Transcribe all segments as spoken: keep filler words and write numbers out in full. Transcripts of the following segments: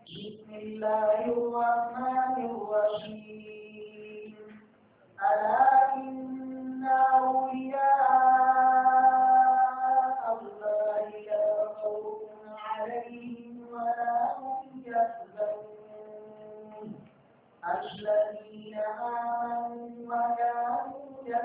بسم الله الرحمن الرحيم ألا إن أولياء الله لا خوف عليهم ولا هم يحزنون الذين آمنوا وكانوا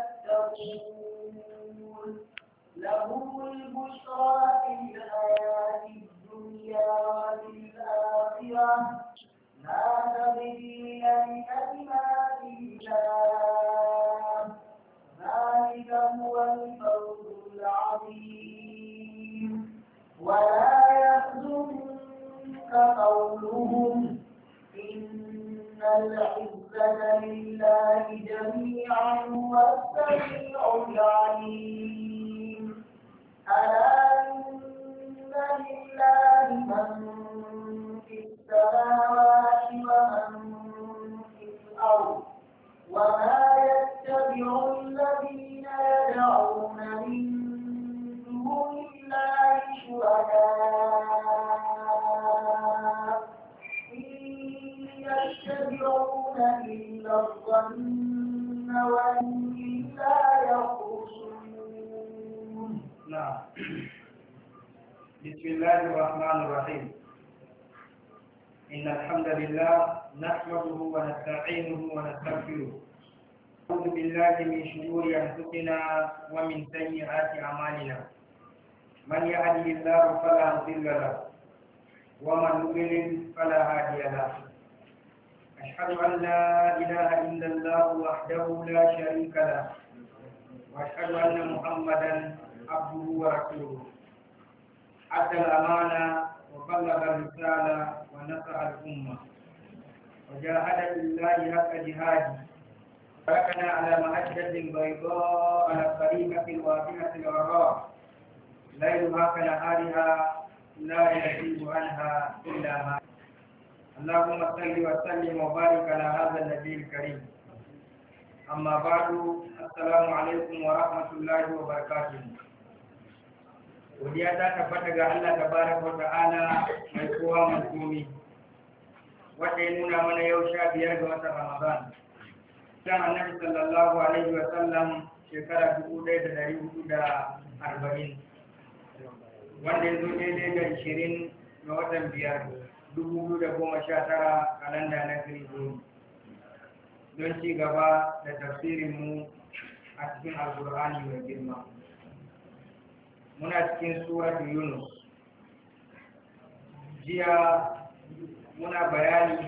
يتقون لهم البشرى في الحياة الدنيا وفي الآخرة لا تبديل لكلمات الله ذلك هو الفوز العظيم ولا يحزنك قولهم إن العزة لله جميعا هو السميع العليم ألا إن لله من في السماوات ومن في الأرض وما يتبع الذين يدعون من دون الله شركاء إن يتبعون إلا الظن وإن لا يخرصون. نعم. بسم الله الرحمن الرحيم إن الحمد لله نحمده ونستعينه ونستغفره أعوذ بالله من شرور أنفسنا ومن سيئات أعمالنا من يهده الله فلا مضل له ومن يضلل فلا هادي له أشهد أن لا إله إلا الله وحده لا شريك له وأشهد أن محمدا عبده ورسوله أدى الأمانة وبلغ الرسالة ونصح الأمة وجاهد بالله حق جهاده تركنا على محجة بيضاء على الطريقة الواضحة الغراء ليلها كنهارها لا يزيد عنها إلا ما اللهم صل وسلم وبارك على هذا النبي الكريم أما بعد السلام عليكم ورحمة الله وبركاته. Godiya ta tabbata ga Allah tabaraka wa ta'ala mai kowa mai komi wanda ya nuna mana yau sha biyar ga watan Ramadan. Kan Annabi sallallahu alaihi wa sallam shekara dubu ɗaya da ɗari hudu da arba'in wanda ya zo daidai da ishirin ga watan biyar dubu biyu da goma sha tara kalanda na Kiristoni don ci gaba da tafsirinmu a cikin Alƙur'ani mai girma. Muna cikin suratu Yunus. Jiya muna bayani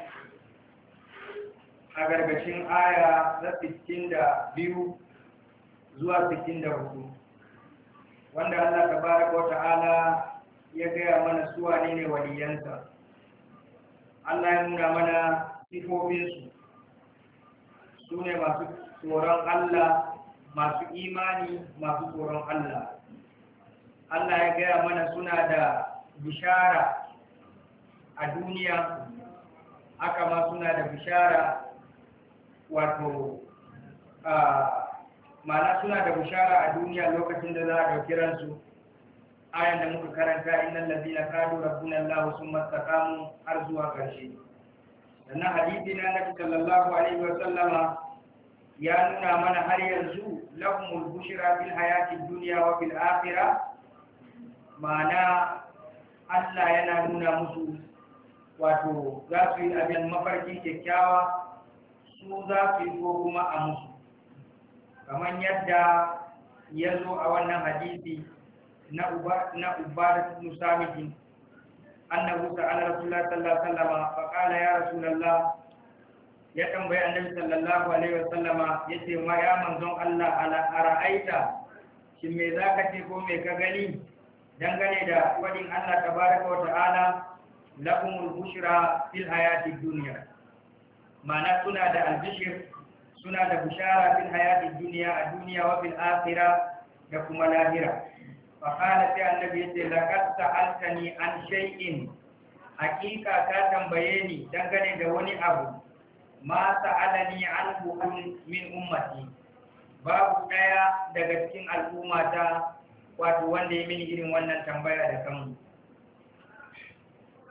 a gargashin aya na sittin da biyu zuwa sittin da hudu wanda Allah tabaraka wa ta'ala ya gaya mana su wane ne waliyansa. Allah ya nuna mana sifofinsu su ne masu tsoron Allah, masu imani, masu tsoron Allah. Allah ya gaya mana suna da bishara a duniya, haka ma suna da bishara wato ma'ana suna da bishara a duniya lokacin da za a ɗauki ransu. Ayan da muka karanta innal ladina kadu rabbuna Allah summa istaqamu har zuwa ƙarshe. Sannan hadisi na Nabi sallallahu alaihi wa sallama ya nuna mana har yanzu lahumul bushra fil hayatid dunya wa fil akhirah. Ma'ana Allah yana nuna musu wato za su yi abin mafarki kyakkyawa su za su yi ko kuma a musu kamar yadda ya zo a wannan hadisi na ubar musamitin annabu sa'ala rasulullah sallallahu alaihi wasallam fa qala ya rasulullah ya tambayi annabi sallallahu alaihi wasallama yace ma ya manzon Allah ala ara'aita shin me zaka ce ko me ka gani dangane da wadin Allah tabaraka wa ta'ala lahumul bushra fil hayatid dunya. Ma'ana suna da albishir, suna da bushara fil hayatid dunya a duniya wa fil akhirah da kuma lahira. Fa qala sai annabi yace laqad sa'altani an shay'in, hakika ka tambaye ni dangane da wani abu ma sa'alani anhu min ummati, babu daya daga cikin al'ummata wato wanda ya mini irin wannan tambaya da kanmu.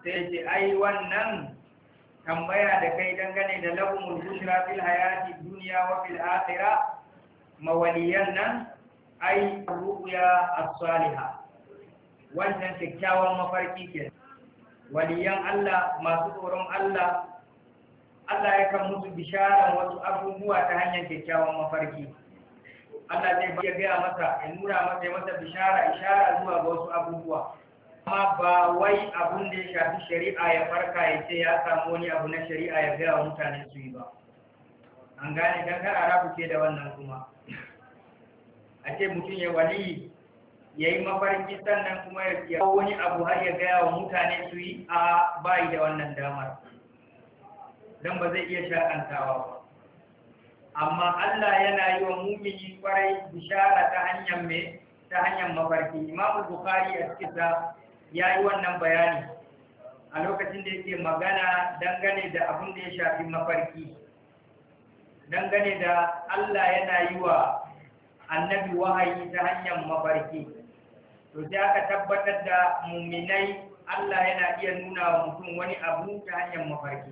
sai ce ai wannan tambaya da kai dangane da lahumul bushra fil hayati dunya wa fil akhirah mawaliyan nan ai ru'ya as-salihah wannan kyakkyawan mafarki ke waliyan Allah masu tsoron Allah Allah ya kan musu bisharan wasu abubuwa ta hanyar kyakkyawan mafarki Allah zai ya gaya masa ya nuna masa ya masa bishara ishara zuwa ga wasu abubuwa amma ba wai abun da ya shafi shari'a ya farka ya ce ya samu wani abu na shari'a ya gaya wa mutane su yi ba an gane dan kar arabu ke da wannan kuma a ce mutum ya wali ya yi mafarki sannan kuma ya wani abu har ya gaya wa mutane su yi a bayi da wannan damar don ba zai iya sha'antawa ba amma Allah yana yi wa mumini kwarai bishara ta hanyar me ta hanyar mafarki Imam Bukhari a cikin ya yi wannan bayani a lokacin da yake magana dangane da abin da ya shafi mafarki dangane da Allah yana yi wa annabi wahayi ta hanyar mafarki to sai aka tabbatar da muminai Allah yana iya nuna wa mutum wani abu ta hanyar mafarki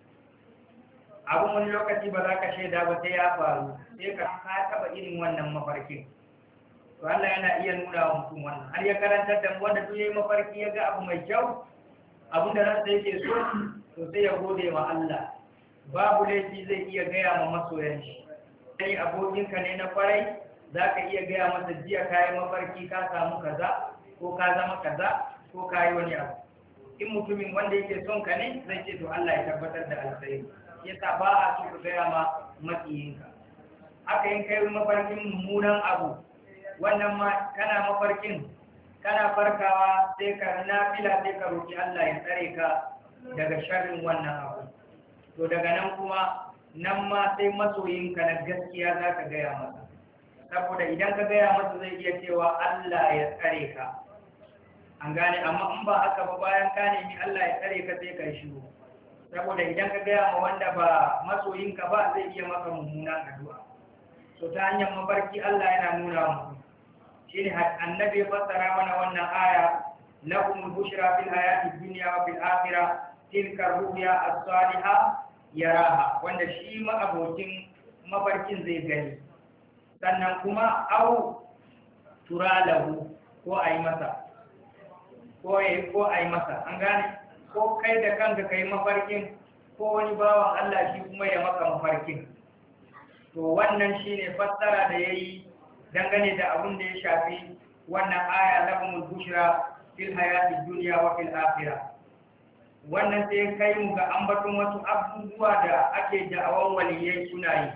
abin wani lokaci ba za ka shaida ba sai ya faru sai ka ka taba irin wannan mafarkin to Allah yana iya nuna wa mutum wannan har ya karantar da wanda duk yayi mafarki ya ga abu mai kyau abin da ransa yake so to sai ya gode wa Allah babu laifi zai iya gaya ma masoyan shi sai abokinka ne na farai za ka iya gaya masa jiya ka yi mafarki ka samu kaza ko ka zama kaza ko ka yi wani abu in mutumin wanda yake son ka ne zai ce to Allah ya tabbatar da alkhairi yasa ba a so ka gaya ma makiyinka haka in kai mafarkin mummunan abu wannan ma kana mafarkin kana farkawa sai ka nafila sai ka roki Allah ya tsare ka daga sharrin wannan abu to daga nan kuma nan ma sai masoyinka na gaskiya za ka gaya masa saboda idan ka gaya masa zai iya cewa Allah ya tsare ka an gane amma in ba haka ba bayan ka nemi Allah ya tsare ka sai ka shiru saboda idan ka gaya ma wanda ba masoyinka ba zai iya maka mummunan addu'a so ta hanyar mafarki Allah yana nuna muku shine annabi ya fassara mana wannan aya lahumul bushra fil hayati dunya wa fil akhirah tilka ruya as-salihah yaraha wanda shi ma abokin mafarkin zai gani sannan kuma au turalahu ko ayi masa ko ayi ko ayi masa an gane ko kai da kanka kai mafarkin ko wani bawan Allah shi kuma ya maka mafarkin to wannan shine fassara da yayi dangane da abin da ya shafi wannan aya lahumul bushra fil hayati dunya wa fil akhirah wannan sai kai mu ga ambaton wasu abubuwa da ake da'awan waliyai suna yi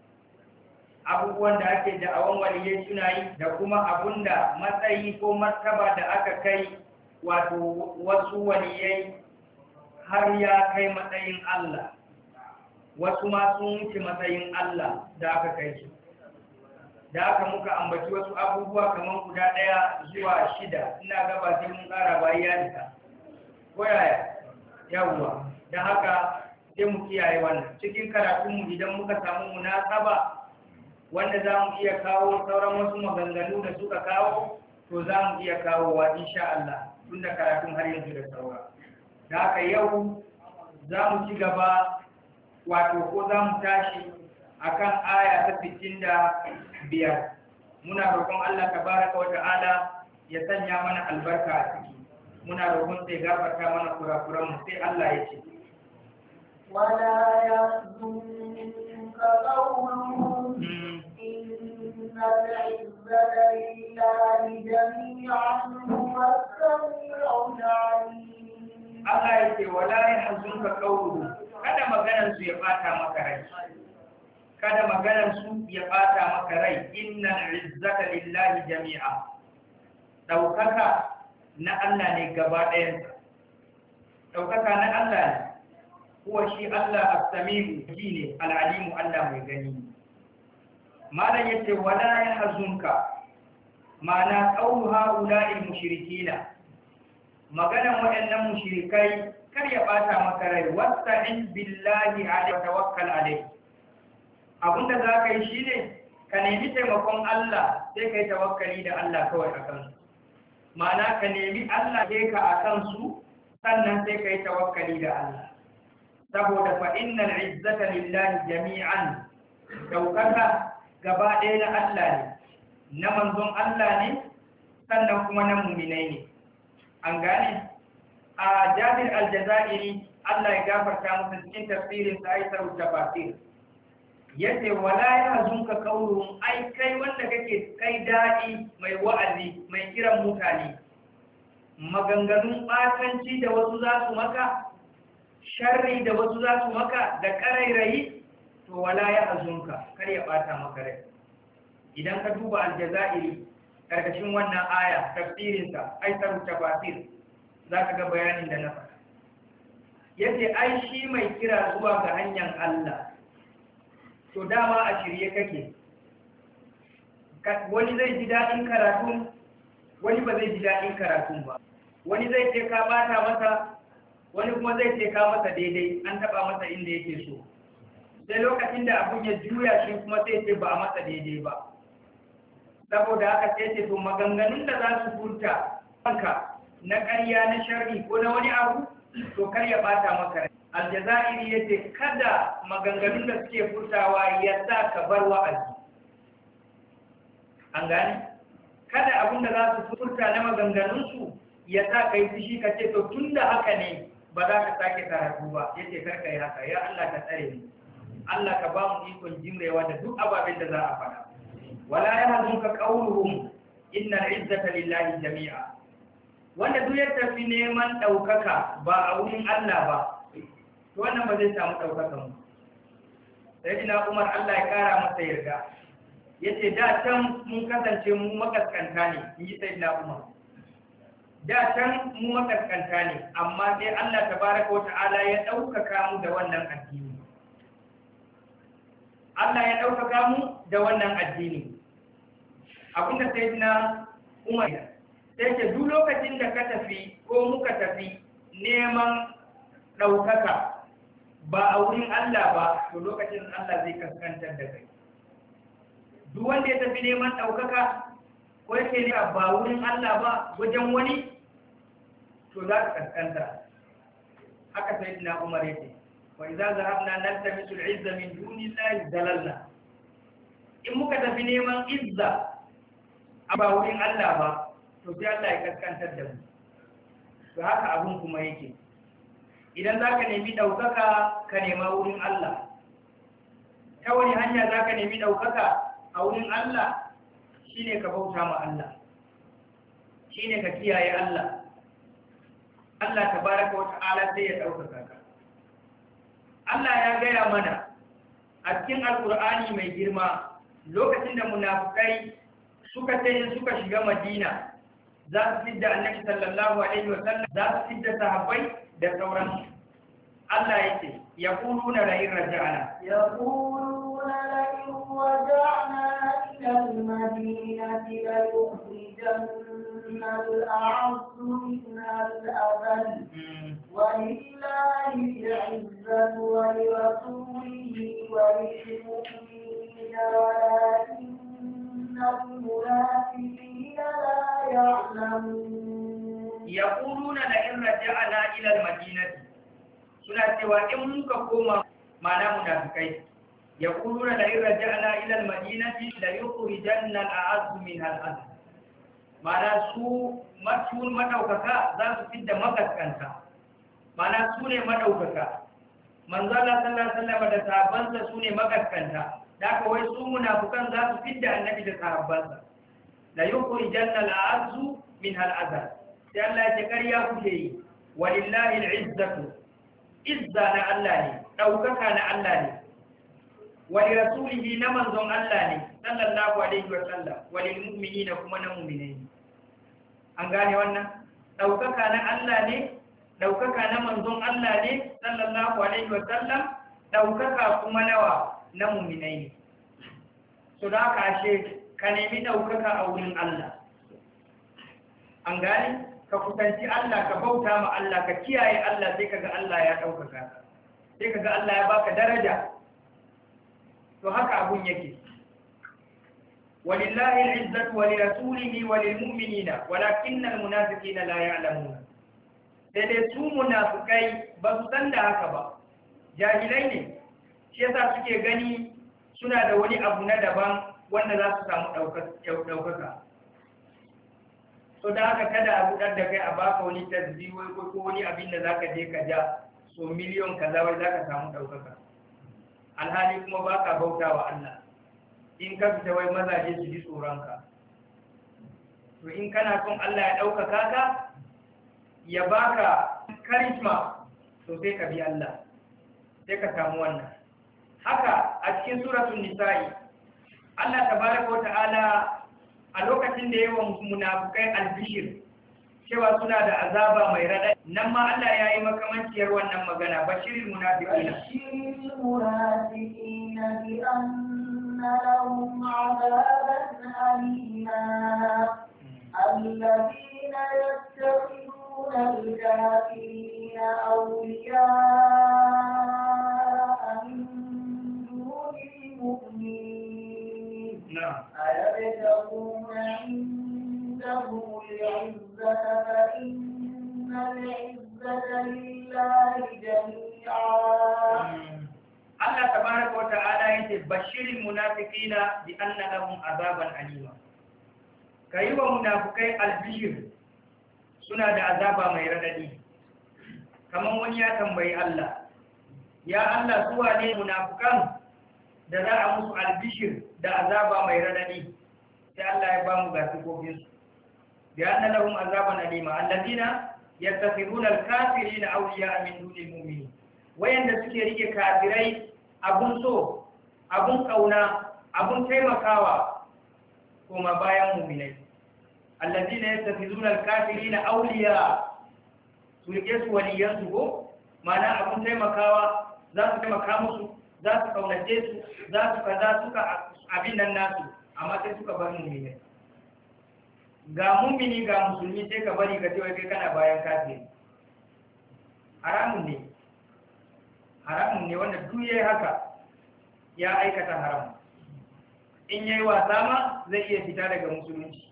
abubuwan da ake da'awan waliyai suna yi da kuma abunda matsayi ko martaba da aka kai wato wasu waliyai har ya kai matsayin Allah wasu ma sun wuce matsayin Allah da aka kai su da aka muka ambaci wasu abubuwa kamar guda ɗaya zuwa shida ina gaba sai mun ƙara bayani ta ko yaya yawwa da haka sai mu kiyaye wannan cikin karatunmu idan muka samu munasaba wanda za mu iya kawo sauran wasu maganganu da suka kawo to za mu iya kawowa insha Allah tunda karatun har yanzu da saura da haka yau za mu ci gaba wato ko za mu tashi akan aya ta sittin da biyar muna roƙon Allah tabaraka wa ta'ala ya sanya mana albarka a ciki muna roƙon sai gafarta mana kurakuran mu sai Allah ya ce wala yahzunka qawluhum innal izzata lillahi jami'an huwa as-sami'ul 'alim Allah ya ce wala yahzunka qawluhum kada maganar su ya bata maka rai kada maganar su ya bata maka rai innal izzata lillahi jami'a daukaka na Allah ne gaba ɗayan daukaka na Allah ne kuwa shi Allah as-sami'u ji ne al-alimu Allah mai gani malan yace wala yahzunka mana qawlu ha'ula'il mushrikina maganar waɗannan mushrikai kar ya bata maka rai wasta'in billahi alayhi wa tawakkal alayhi abinda za ka yi shi ne ka nemi taimakon Allah sai ka yi tawakkali da Allah kawai a kansu ma'ana ka nemi Allah ke ka a kansu sannan sai kai tawakkali da Allah saboda fa innal izzata lillahi jami'an, daukaka gaba ɗaya na Allah ne, na manzon Allah ne, sannan kuma na mu'minai ne. An gane a Jabir al-Jazairi Allah ya gafarta masa cikin tafsirin sa Aisar tafsir yace wala yahzunka qawluhum, ai kai wanda kake kai dadi mai wa'azi mai kiran mutane, maganganun batanci da wasu za su maka, sharri da wasu za su maka da karairayi, to wala yahzunka, kar ya bata maka rai. Idan ka duba al-Jazairi karkashin wannan aya tafsirin sa Aisar tafsir zaka ga bayanin da na faɗa. Yace ai shi mai kira zuwa ga hanyar Allah to dama a shirye kake, wani zai ji daɗin karatun, wani ba zai ji daɗin karatun ba, wani zai ce ka bata masa, wani kuma zai ce ka masa daidai, an taɓa masa inda yake so. Sai lokacin da abun ya juya shi kuma sai ce ba a masa daidai ba. Saboda haka sai ce to maganganun da za su furta kanka na ƙarya na sharri ko na wani abu, to kar ya bata maka rai. Aljazairi ya ce kada maganganun da suke furtawa ya sa ka bar wa'azi. An gane? Kada abin da za su furta na maganganunsu ya sa ka yi fushi ka ce to tun da haka ne ba za ka sake karatu ba. Ya ce karka yi haka, ya Allah ka tsare ni. Allah ka ba mu ikon jimrewa da duk ababen da za a faɗa. Wala ya hazun ka ƙaunuhum inna izzata lillahi jami'a. Wanda duk ya tafi neman ɗaukaka ba a wurin Allah ba, to wannan ba zai samu ɗaukakan mu. Sai dina Umar Allah ya ƙara masa yarda, ya ce da can mun kasance mu makaskanta ne, in yi sai dina Umar. Da can mu makaskanta ne, amma sai Allah tabaraka wa ta'ala ya ɗaukaka mu da wannan addini. Allah ya ɗaukaka mu da wannan addini. Abinda sai dina Umar sai ce duk lokacin da ka tafi ko muka tafi neman ɗaukaka ba a wurin Allah ba, to lokacin Allah zai kaskantar da kai. Duk wanda ya tafi neman ɗaukaka ko yake ne ba wurin Allah ba wajen wani, to za ka kaskanta. Haka sai dina Umar yake, wa idza zahabna naltamisu al-izza min dunillahi dalalna. In muka tafi neman izza a ba wurin Allah ba, to sai Allah ya kaskantar da mu. To haka abun kuma yake. Idan za ka nemi ɗaukaka ka nema wurin Allah. Ta wani hanya za ka nemi ɗaukaka a wurin Allah shi ne ka bauta ma Allah, shi ne ka kiyaye Allah. Allah ta baraka wa ta'ala sai ya ɗaukaka ka. Allah ya gaya mana a cikin Alƙur'ani mai girma lokacin da munafukai suka ce suka shiga Madina za su fidda Annabi sallallahu alaihi wa sallam, za su fidda sahabbai da sauran. Allah yake ya kulu na ra'in raja'ana ya kulu na ra'in raja'ana ila al-madinati la yukhrijanna al-a'azzu minha al-adhall wa lillahi al-'izzatu wa li rasulihi wa lil mu'minina walakinna al-munafiqina la ya'lamun. Yaquluna la in raja'ana ila al-madinati, suna cewa in muka koma, mana munafikai, yaquluna la in raja'ana ila al-madinati la yukhrijanna al-a'azzu minha al-adhall. Mana su matun madaukaka za su fidda makaskanta, mana su ne madaukaka. Manzo Allah sallallahu alaihi wasallam da sahabbansa su ne makaskanta, da haka wai su munafikan za su fidda annabi da sahabbansa. La yukhrijanna al-a'azzu minha al-adhall. Sai Allah ya ce ƙarya kuke yi, walillahi al-izzatu, izza na Allah ne, ɗaukaka na Allah ne, wali rasulihi na manzon Allah ne, sallallahu alaihi wa sallam, wali mu'mini na kuma na mu'minai. An gane wannan? Ɗaukaka na Allah ne, ɗaukaka na manzon Allah ne, sallallahu alaihi wa sallam, ɗaukaka kuma nawa na mu'minai ne. So da haka ashe ka nemi ɗaukaka a wurin Allah. An gane? Ka kusanci Allah, ka bauta ma Allah, ka kiyaye Allah, sai kaga Allah ya ɗaukaka ka, sai kaga Allah ya baka daraja. To haka abun yake. Walillahi al-izzatu wa lirasulihi wa lilmu'minina walakinna al-munafiqina la ya'lamun. sai dai su munafukai ba su san da haka ba, jahilai ne, shi yasa suke gani suna da wani abu na daban wanda za su samu ɗaukaka. So da haka kada a buɗar da kai a baka wani tasbi wai ko wani abin da za ka je ka ja so miliyon kaza wai za ka samu ɗaukaka. Alhali kuma ba ka bauta wa Allah. In ka fita wai mazaje su ji tsoronka. To in kana son Allah ya ɗaukaka ka, ya baka karisma, to sai ka bi Allah, sai ka samu wannan. Haka a cikin suratul nisa'i, Allah tabaraka wa ta'ala a lokacin da yawan munafukai albishir cewa suna da azaba mai rada, nan ma Allah ya yi makamanciyar wannan magana, bashirin munafiqina bashirin munafiqina bi anna lahum azaban alima alladhina yattakhiduna al-kafirina awliya'a min dunil mu'minin. na'am أيبتغون عندهم العزة فإن العزة لله جميعا. Allah tabaraka wa ta'ala yace bashirin munafiqina bi anna lahum azaban alima. Kai wa munafikai albishir suna da azaba mai radadi. Kaman wani ya tambayi Allah, ya Allah su wane munafikan da za a musu albishir da azaba mai radadi? Sai Allah ya ba mu ga sifofin su. Bi anna lahum azaban alima alladina yattakhiduna al-kafirina awliya'a min dunil mu'minin. Wayanda suke rike kafirai abun so, abun kauna, abun taimakawa kuma bayan mu'minai. Alladina yattakhiduna al-kafirina awliya, su rike su waliyan su ko mana abun taimakawa, za su taimaka musu, za su kaunace su, za su kaza suka abin nan nasu, amma sai suka bar mu'minai. Ga mu'mini ga musulmi sai ka bari ka ce wai kai kana bayan kafiri. Haramun ne. Haramun ne wanda duk yayi haka ya aikata haram. In yayi wasa ma zai iya fita daga musulunci.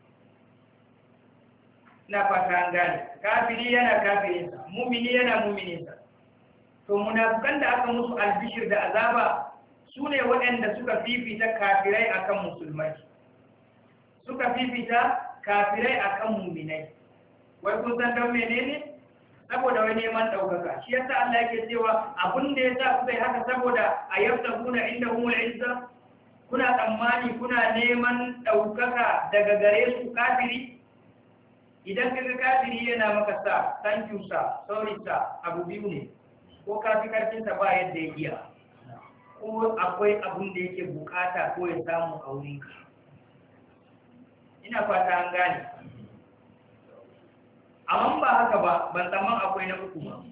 Ina fata an gane. Kafiri yana kafirinsa, mu'mini yana mu'mininsa. To munafukan da aka musu albishir da azaba su ne waɗanda suka fifita kafirai akan musulmai, suka fifita kafirai akan muminai. Wai kun san don menene? Saboda wai neman ɗaukaka. Shi yasa Allah yake cewa abin da yasa kuka yi haka saboda a yabtaguna indahumul izza, kuna tsammani kuna neman ɗaukaka daga gare su kafiri. Idan kaga kafiri yana maka sa thank you sir, sorry sir, abu biyu ne. Ko kafi karfinsa ba yadda ya iya, ko akwai abin da yake bukata ko ya samu a wurinka. Ina fata an gane. Amma ba haka ba, ban tsamman akwai na uku ba.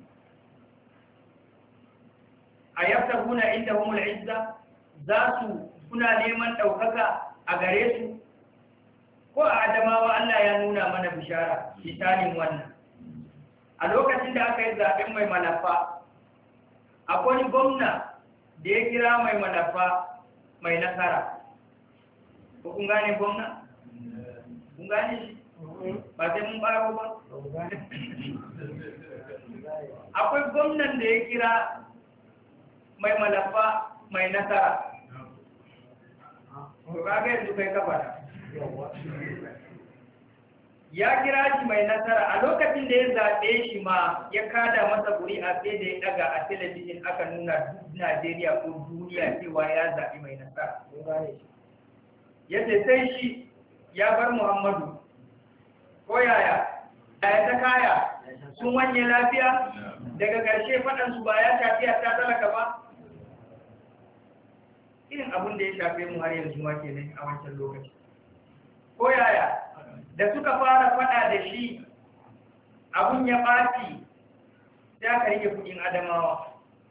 A yabta kuna inda humul izza, za su kuna neman ɗaukaka a gare su, ko a Adamawa Allah ya nuna mana bishara, misalin wannan. A lokacin da aka yi zaɓen mai malafa, akwai gwamna da ya kira mai malafa mai nasara. Ko kun gane gwamna? Kun gane shi? Ba sai mun baro ba? Akwai gwamnan da ya kira mai malafa mai nasara. Ko kaga yanzu kai kafa. Ya kira shi mai nasara a lokacin da ya zaɓe shi ma ya kada masa ƙuri'a sai da ya ɗaga a talabijin aka nuna duk Najeriya ko duniya cewa ya zaɓi mai nasara. Ya ce sai shi ya bar Muhammadu ko yaya, ya ta kaya sun wanye lafiya daga ƙarshe faɗansu ba ya shafi a ta talaka ba. Irin abin da ya shafe mu har yanzu ma kenan a wancan lokaci. Ko yaya, da suka fara fada da shi abun ya ɓaci sai aka rike kudin Adamawa.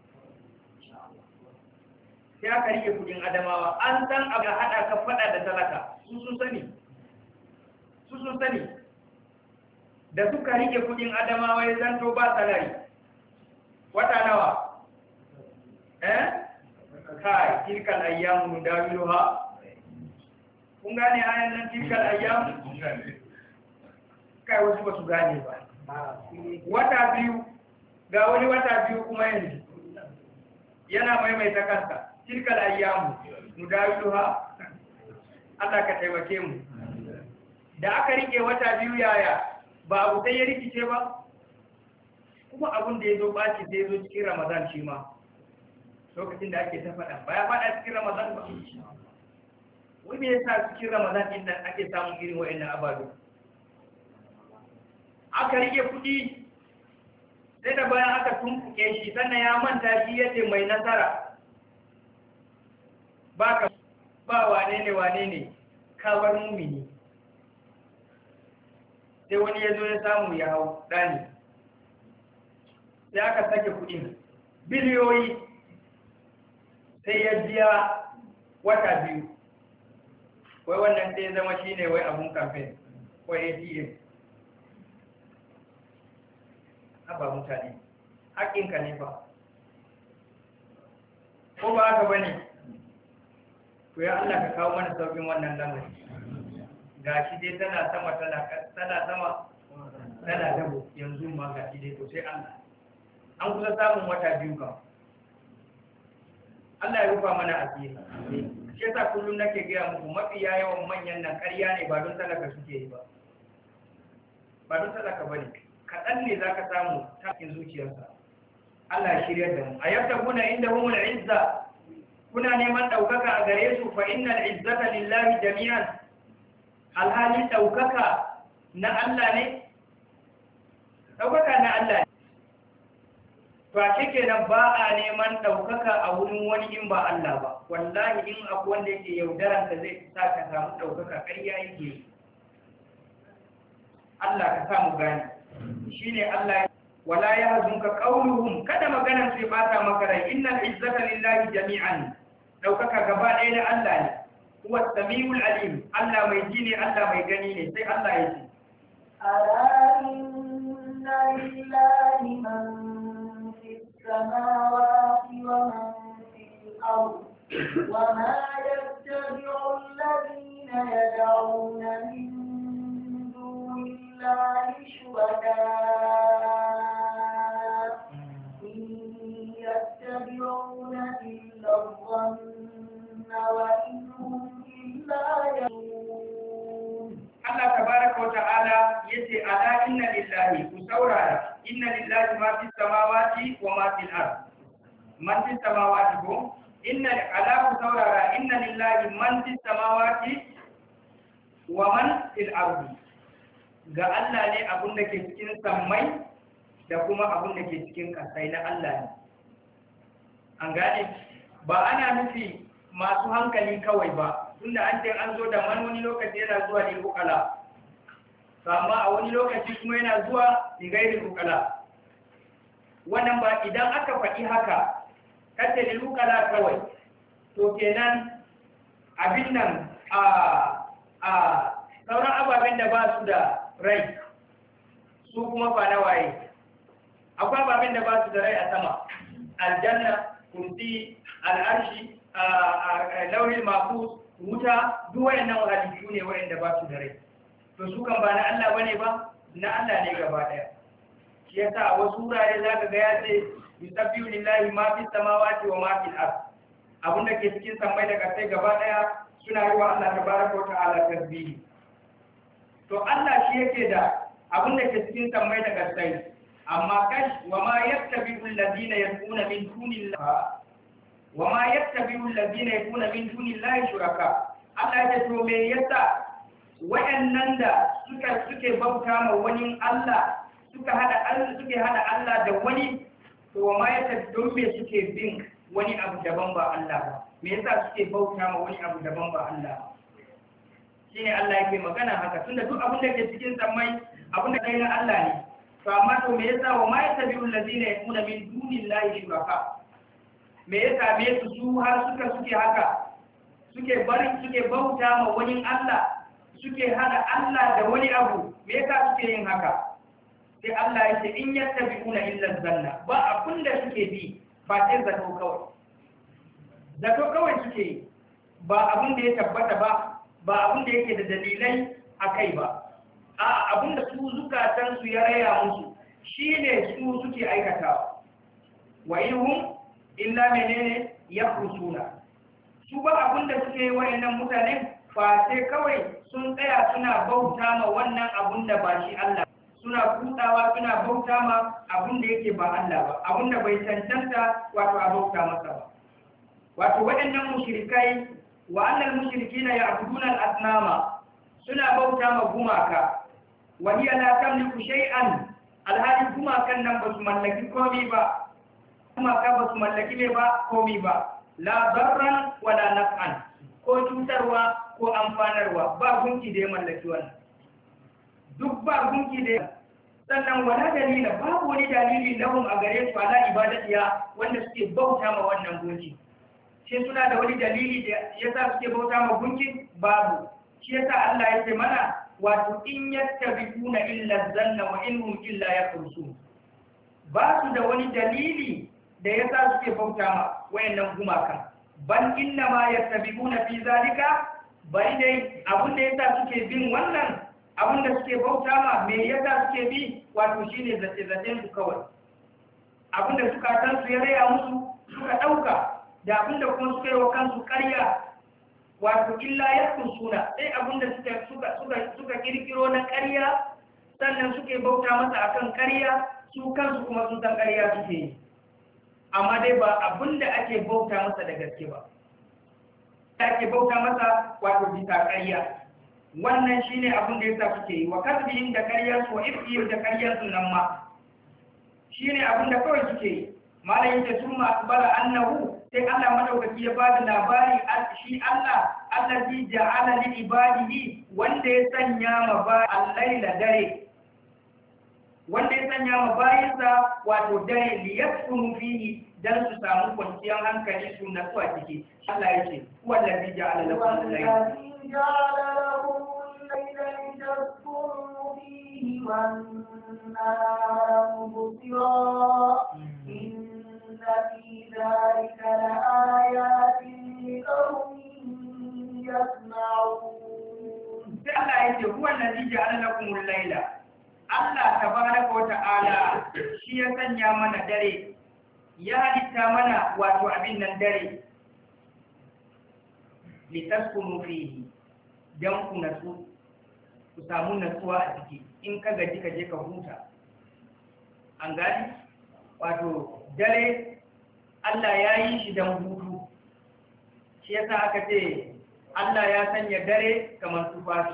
Sai aka rike kudin Adamawa. An san abu haɗa ka fada da talaka, su sun sani. Su sun sani. Da suka rike kudin Adamawa ya zanto ba salari. Wata nawa? Eh? Kai, tilkal ayyamu nudawiluha. Kun gane ayan nan tilkal ayyam? Kai wasu ba su gane ba. wata biyu ga wani wata biyu kuma yanzu yana maimaita kansa tilkal ayyamu nudawiluha. Allah ka taimake mu. Da aka rike wata biyu yaya ba abu sai ya rikice ba, kuma abun da ya zo ɓaci sai ya zo cikin Ramadan shi ma lokacin da ake ta faɗa ba ya faɗa cikin Ramadan ba. Wai me yasa cikin Ramadan din nan ake samun irin wa'annan ababe? Aka rike kuɗi sai da bayan aka tumfuke shi sannan ya manta shi yace mai nasara ba ka ba wane ne wane ne kawar mumini. Sai wani ya zo ya samu ya hau ɗani sai aka sake kuɗin biliyoyi sai ya biya wata biyu. Wai wannan sai ya zama shi ne wai abun kamfen wai A T M. Haba mutane haƙƙinka ne ba ko ba haka ba ne? To ya Allah ka kawo mana sauƙin wannan lamari. Ga shi dai tana sama tana sama tana dabo yanzu ma ga shi dai to sai Allah an kusa samun wata biyu kan. Allah ya rufa mana asiri. Shi yasa kullum nake gaya muku mafiya yawan manyan nan ƙarya ne ba don talaka suke yi ba ba don talaka ba ne, kaɗan ne za ka samu takin zuciyarsa. Allah ya shirya da mu. A yabta kuna inda humul izza, kuna neman ɗaukaka a gare su, fa innal izzata lillahi jami'an. Alhali ɗaukaka na Allah ne? Ɗaukaka na Allah ne. To a kenan ba a neman ɗaukaka a wurin wani in ba Allah ba. Wallahi in akwai wanda yake yaudaran ka zai sa ka samu ɗaukaka ƙarya yake yi. Allah ka samu gani. Shine Allah wala yahzunka qawluhum, kada maganar su bata maka rai. Innal izzata lillahi jami'an. Ɗaukaka gaba ɗaya da Allah ne. Huwa samiul alim. Allah mai ji ne, Allah mai gani ne. Sai Allah ya ce ala inna lillahi man fis samawati wa man fil ard wa ma yattabi'u alladhina yad'una min dunillahi shuraka in yattabi'una illa dhanna wa in hum illa yahun. Allah tabaraka wa ta'ala yace ala inna lillahi, ku saurara, inna lillahi ma fis samawati wa ma fil ard. Man fis samawati ko inna ala ku saurara, inna lillahi man fis samawati wa man fil ard. Ga Allah ne abun da ke cikin sammai da kuma abun da ke cikin kasai na Allah ne. An gane ba ana nufi masu hankali kawai ba, tunda an ce an zo da man wani lokaci yana zuwa da bukala, amma a wani lokaci kuma yana zuwa da gairi bukala. Wannan ba idan aka faɗi haka kace da bukala kawai, to kenan abin nan a a sauran ababen da ba su da rai su kuma fa na waye. Akwai ababen da ba su da rai a sama, aljanna, kursi, al'arshi, a lauhin mafus, wuta, duk wayannan halittu ne wayanda ba su da rai. To su kan ba na Allah bane ba, na Allah ne gaba daya. Shi yasa a wasu wurare zaka ga ya ce yusabbihu lillahi ma fis samawati wa ma fil ard. Abun da ke cikin sammai da ƙasai gaba daya suna yi wa Allah tabaraka wa ta'ala tasbihi. To Allah shi yake da abun da ke cikin sammai da ƙasai, amma kash wa ma yattabi'u alladhina yad'una min dunillahi wa ma yattabi'u alladhina yakuna min dunillahi shuraka. Allah ya to me yasa wayannan da suka suke bauta ma wani Allah suka hada Allah suke hada Allah da wani, to wa ma yattabi'u me suke bin wani abu daban ba Allah ba? Me yasa suke bauta ma wani abu daban ba Allah ba? Shine Allah yake magana haka, tunda duk abin da ke cikin samai abin da kai na Allah ne. To amma to me yasa wa ma yattabi'u alladhina yakuna min dunillahi shuraka? Me ya same su su har suka suke haka, suke barin suke bauta ma wani Allah, suke hada Allah da wani abu? Me yasa suke yin haka? Sai Allah ya ce in yattabi'una illa zanna, ba abun da suke bi ba sai zato kawai. Zato kawai suke yi, ba abun da ya tabbata ba, ba abun da yake da dalilai akai ba. a abinda su zukatan su ya raya musu shine su suke aikatawa wa ihum illa menene yakhusuna su ba abinda suke yi wayannan mutanen fa sai kawai sun tsaya suna bauta ma wannan abun da ba shi Allah suna kutsawa suna bauta ma abun da yake ba Allah ba abun da bai cancanta wato a bauta masa ba wato waɗannan mushrikai wa annal mushrikina ya'buduna al-asnama suna bauta ma gumaka wa hiya la tamliku shay'an alhali gumakan nan ba su mallaki komai ba gumaka ba su mallaki ne ba komai ba la darran wala naf'an ko cutarwa ko amfanarwa ba gunki da ya mallaki wannan duk ba gunki da sannan wala dalila babu wani dalili lahum a gare su ala ibadatiya wanda suke bauta ma wannan gunki shi suna da wani dalili da yasa suke bauta ma gunki babu shi yasa Allah ya ce mana wato in yattabi'una illa zanna wa innahum illa yakhrusun ba su da wani dalili da yasa suke bauta ma wayannan gumakan bal inna ma yattabi'una fi zalika bai dai abin da yasa suke bin wannan abin da suke bauta ma me yasa suke bi wato shine zace zace su kawai abin da suka san su ya raya musu suka dauka da abin da kuma suka yi wa kansu ƙarya wato illa yakunsuna sai abin da suka suka suka suka kirkiro na ƙarya sannan suke bauta masa akan ƙarya su kansu kuma sun san ƙarya suke yi amma dai ba abin da ake bauta masa da gaske ba ake bauta masa wato bisa ƙarya wannan shine abin da yasa suke yi wa kasbihim da ƙaryar su wa ifkihim da ƙaryar su nan ma shine abin da kawai suke yi malam yace summa akbara annahu sai Allah madaukaki ya bada labari shi Allah allazi ja'ala li ibadihi wanda ya sanya ma ba al-laila dare wanda ya sanya ma bayinsa wato dare li yaskunu fihi dan su samu kwanciyar hankali su na su a ciki Allah ya ce wallazi ja'ala lakum al-layla ja'ala lakum al-layla litaskunu fihi wan-nahara mubsira inna fi dhalika laayatin liqawmin yasma'un sai Allah ya ce wallazi ja'ala lakum al-layla Allah tabaraka wa ta'ala shi ya sanya mana dare ya halitta mana wato abin nan dare litaskunu fihi dan ku nasu ku samu nasuwa a ciki in ka gaji ka je ka huta an gani wato dare Allah ya yi shi dan hutu shi yasa aka ce Allah ya sanya dare kamar tufafi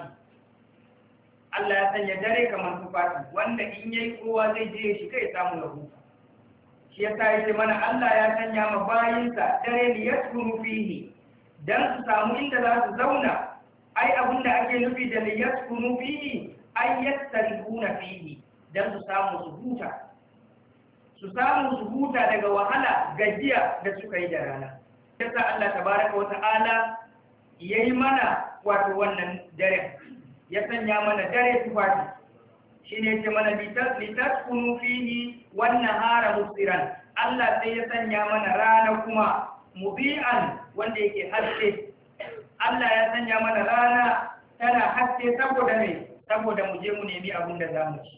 Allah ya sanya dare kamar tufafi wanda in yayi kowa zai je shi kai samu ya huta shi yasa yake mana Allah ya sanya ma bayinsa dare li yaskunu fihi dan su samu inda za su zauna ai abinda ake nufi da li yaskunu fihi ai yastarihuna fihi dan su samu su huta su samu su huta daga wahala gajiya da suka yi da rana yasa Allah tabaraka wa ta'ala yayi mana wato wannan dare ya sanya mana dare tufafi shi ne ce mana litaskunu fihi wan nahara musiran Allah sai ya sanya mana rana kuma mubi'an wanda yake haske Allah ya sanya mana rana tana haske saboda me saboda mu je mu nemi abin da zamu ci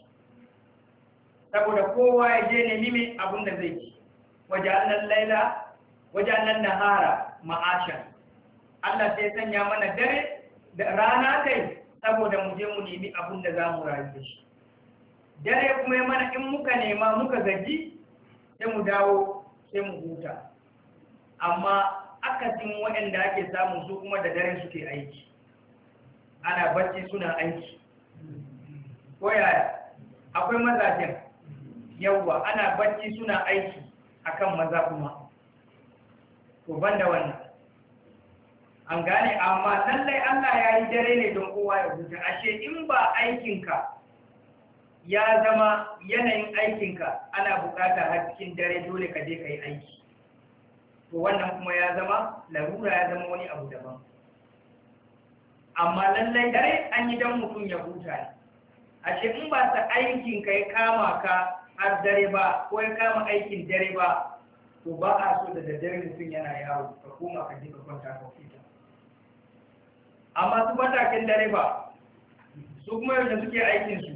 saboda kowa ya je nemi me abin da zai ci wajannan laila wajannan nahara ma'asha Allah sai ya sanya mana dare da rana kai saboda mu je mu nemi abin da za mu rayu da shi dare kuma ya mana in muka nema muka gaji sai mu dawo sai mu huta amma akasin waɗanda ake samu su kuma da dare suke aiki ana bacci suna aiki ko yaya akwai mazajen yawwa ana bacci suna aiki akan maza kuma to banda wannan an gane amma lallai Allah ya yi dare ne don kowa ya huta ashe in ba aikinka ya zama yanayin aikinka ana bukata har cikin dare dole ka je ka yi aiki to wannan kuma ya zama larura ya zama wani abu daban amma lallai dare an yi don mutum ya huta ne ashe in ba ta aikinka ya kama ka har dare ba ko ya kama aikin dare ba to ba a so da daddare mutum yana yawo ka koma ka je ka kwanta ka huta amma su matakin dare ba su kuma yau da suke aikinsu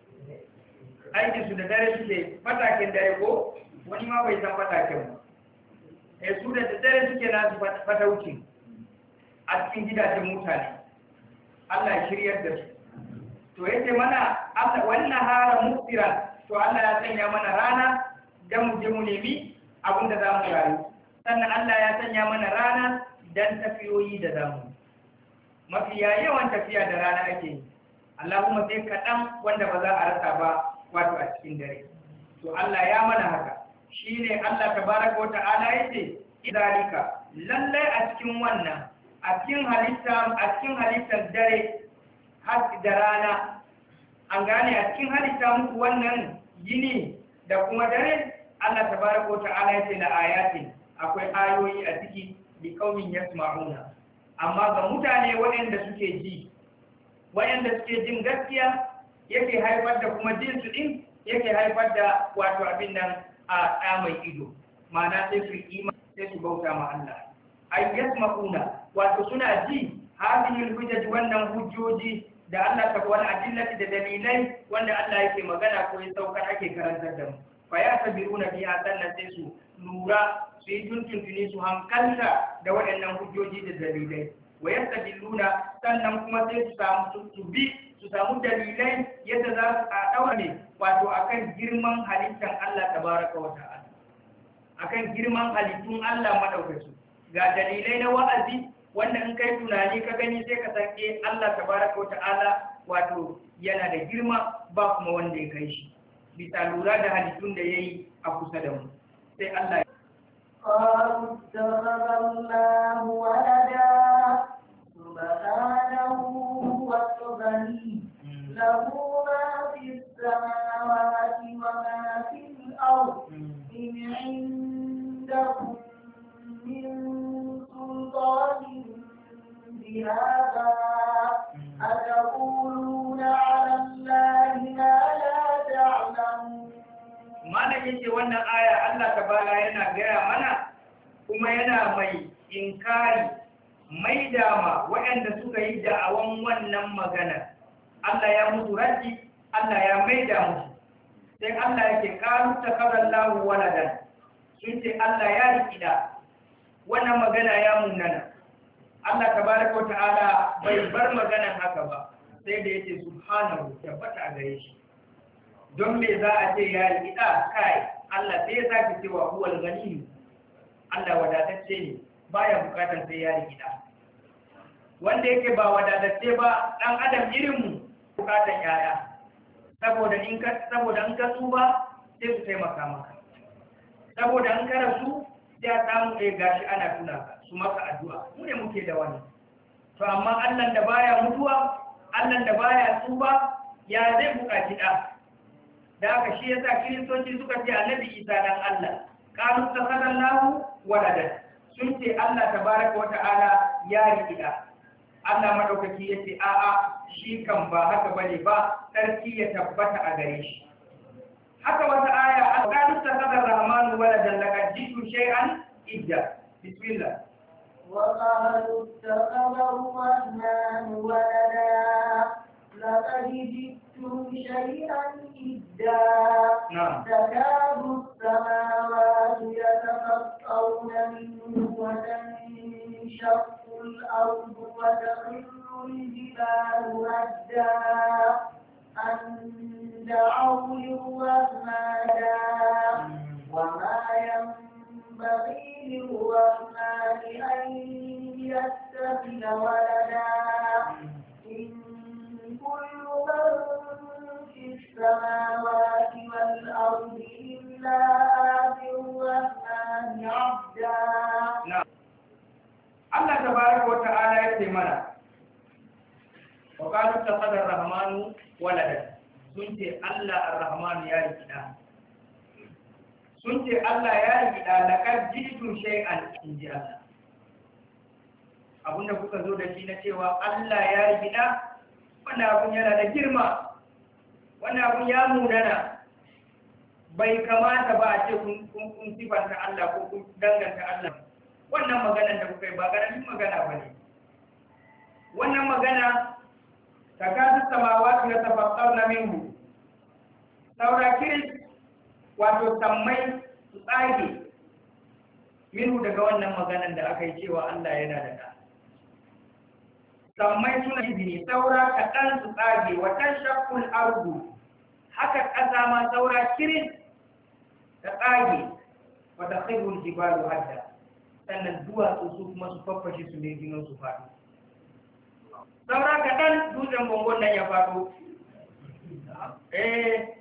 aikinsu da dare suke fatakin dare ko wani ma bai san fatakin ba eh su da dare suke nasu fataucin a cikin gidajen mutane Allah ya shiryar da su to yace mana Allah wannan hara mufira to Allah ya sanya mana rana dan mu je mu nemi abin da zamu rayu sannan Allah ya sanya mana rana dan tafiyoyi da zamu mafiya yawan tafiya da rana ake yi Allahumma sai kaɗan wanda ba za a rasa ba wato a cikin dare to Allah ya mana haka shine Allah tabaraka wa ta'ala yace idalika lallai a cikin wannan a cikin halitta a cikin halittar dare har da rana an gane a cikin halitta muku wannan yini da kuma dare Allah tabaraka wa ta'ala yace la ayatin akwai ayoyi a ciki li qaumin yasma'una amma ga mutane waɗanda suke ji waɗanda suke jin gaskiya yake haifar da kuma jin su din yake haifar da wato abin nan a ɗa mai ido ma'ana sai su ima sai su bauta ma Allah ay yasma'una wato suna ji hadhihi hujjaj wannan hujjoji da Allah ta wani adillati da dalilai wanda Allah yake magana ko ya saukar ake karantar da mu fa ya sabiruna biha sannan sai su lura su yi tuntuntuni su hankalta da waɗannan hujjoji da dalilai wa yastadilluna sannan kuma sai su samu su bi su samu dalilai yadda za su ɗaura ne wato akan girman halittar Allah tabaraka wa ta'ala akan girman halittun Allah madaukaki ga dalilai na wa'azi wanda in kai tunani ka gani sai ka san eh Allah tabaraka wa ta'ala wato yana da girma ba kuma wanda ya kai shi bisa lura da halittun da yayi a kusa da mu sai Allah ya قالوا اتخذ الله ولدا سبحانه وتبني له ما في السماوات وما في الأرض إن عندكم من سلطان بهذا أتقولون على الله ما لا تعلمون mana yake wannan aya Allah ta'ala yana gaya mana kuma yana mai inkari mai dama waɗanda suka yi da'awan wannan magana Allah ya mutu raddi Allah ya maida musu sai Allah yake qalu takadallahu waladan sun ce Allah ya rikida wannan magana ya munana Allah tabaraka wa ta'ala bai bar maganan haka ba sai da yake subhanahu tabbata a gare shi don me za a ce ya rikida kai Allah sai ya sake cewa huwal ghani Allah wadatacce ne baya bukatar sai ya rikida wanda yake ba wadatacce ba dan adam irin mu bukatar yaya saboda in ka saboda in ka tuba sai su taimaka maka saboda in ka rasu sai a samu eh gashi ana tuna ka su maka addu'a mu ne muke da wani to amma Allah da baya mutuwa Allah da baya tuba ya zai bukaci da da haka shi yasa kiristoci suka ce annabi Isa dan Allah qalu takhadallahu waladan sun ce Allah tabaraka wa ta'ala ya rikida Allah madaukaki yace a'a shi kan ba haka bane ba sarki ya tabbata a gare shi haka wata aya qalu takhadar rahmanu waladan laqad jitu shay'an idda bismillah wa qalu takhadar rahmanu walada laqad jitu shay'an idda takadu as-samawati yatafaqqaruna minhu wa tanshaqqu الأرض وتخر الجبال هدا أن دعوا للرحمن وما ينبغي للرحمن أن يتخذ ولدا إن كل من في السماوات والأرض إلا آتي الرحمن عبدا. Allah tabaraka wa ta'ala ya ce mana wa qalu takhadha ar-rahmanu walada sun ce Allah ar-rahman ya rikida sun ce Allah ya rikida laqad jitu shay'an inji Allah abunda kuka zo da shi na cewa Allah ya rikida wannan abun yana da girma wannan abun ya munana bai kamata ba a ce kun kun sifanta Allah ko kun danganta Allah wannan maganar da kuka yi ba ƙaramin magana ba ne wannan magana takadu samawati yatafattarna minhu saura kiris wato sammai su tsage minhu daga wannan maganan da aka yi cewa Allah yana da ɗa sammai suna izini saura kaɗan su tsage watan shakkul ardu haka ƙasa ma saura kiris ta tsage wata khirul jibalu hadda sannan duwatsu su kuma su faffashe su ne ginin su faɗo saura kaɗan dutsen bangon nan ya faɗo eh